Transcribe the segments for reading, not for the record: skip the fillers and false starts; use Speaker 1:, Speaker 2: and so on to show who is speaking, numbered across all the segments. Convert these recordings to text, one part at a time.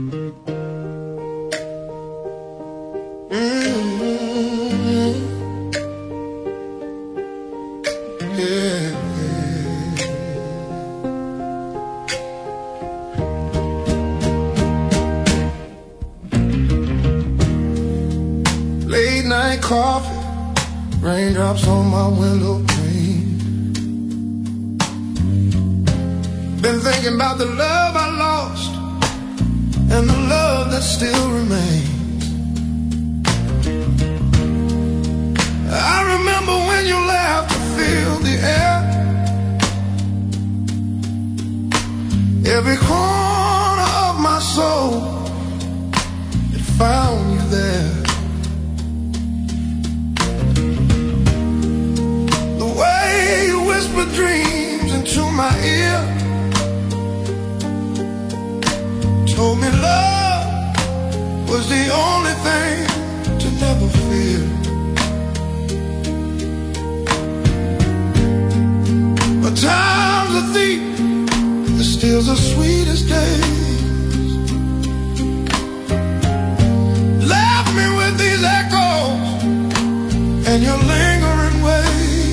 Speaker 1: Coffee, raindrops on my window pane. Been thinking about the love I lost and the love that still remains. I remember when you laughed to fill the air. Every corner of my soul, it found you there. Whisper dreams into my ear, told me love was the only thing to never fear. But time's a thief that steals the sweetest days. Left me with these echoes and your lingering ways.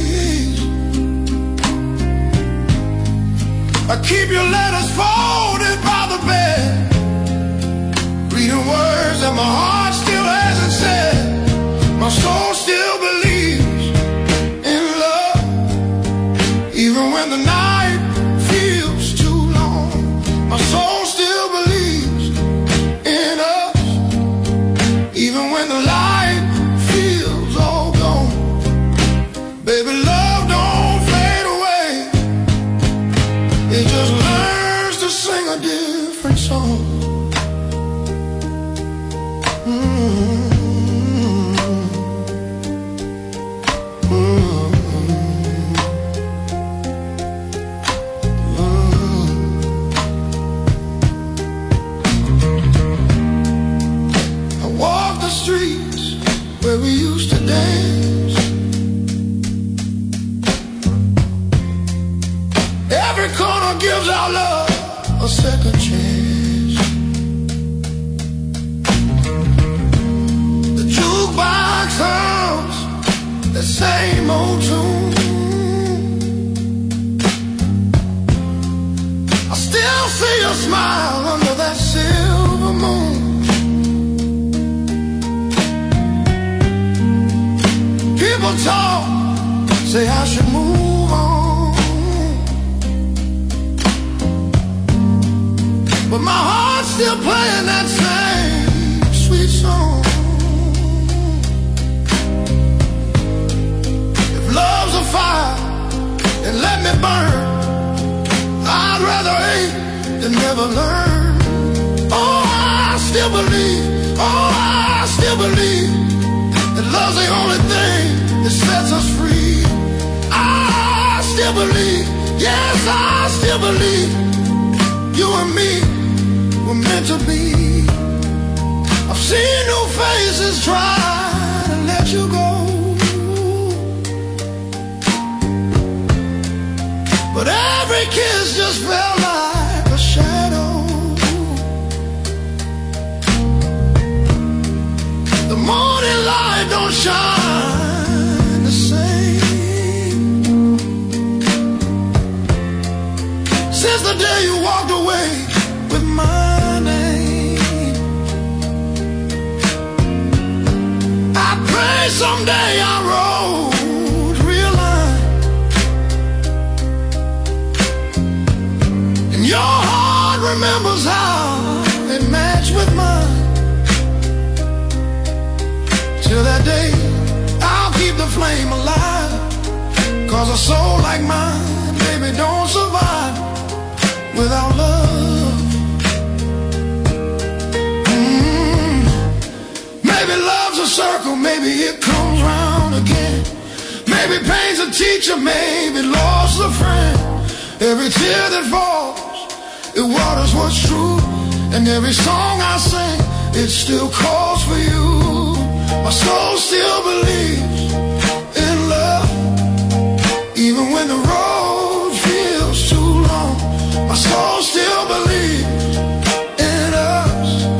Speaker 1: I keep your letters folded by the bed, reading words that my heart still hasn't said. My soul still believes in love, even when the night feels too long. My soul still believes in us, even when the light feels all gone. Baby, love don't fade away. It just learns to sing a different song. I walk the streets where we used to dance. Every corner gives our love a second chance. The jukebox hums the same old tune. I still see your smile under that silver moon. People talk, say I should move on, but my heart's still playing that same sweet song. If love's a fire, then let me burn. I'd rather hate than never learn. Oh, I still believe, oh, I still believe that love's the only thing that sets us free. I still believe, yes, I still believe you and me were meant to be. I've seen new faces try to let you go, but every kiss just felt like a shadow. The morning light don't shine the same since the day you walked away with my name. I pray someday our roads realign, and your heart remembers how it matched with mine. Till that day, I'll keep the flame alive, 'cause a soul like mine, baby, don't survive without love. Maybe love's a circle, maybe it comes round again. Maybe pain's a teacher, maybe love's a friend. Every tear that falls, it waters what's true, and every song I sing, it still calls for you. My soul still believes in love, even when the road feels too long. My soul still believes in us,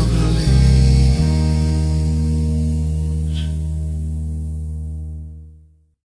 Speaker 1: believe.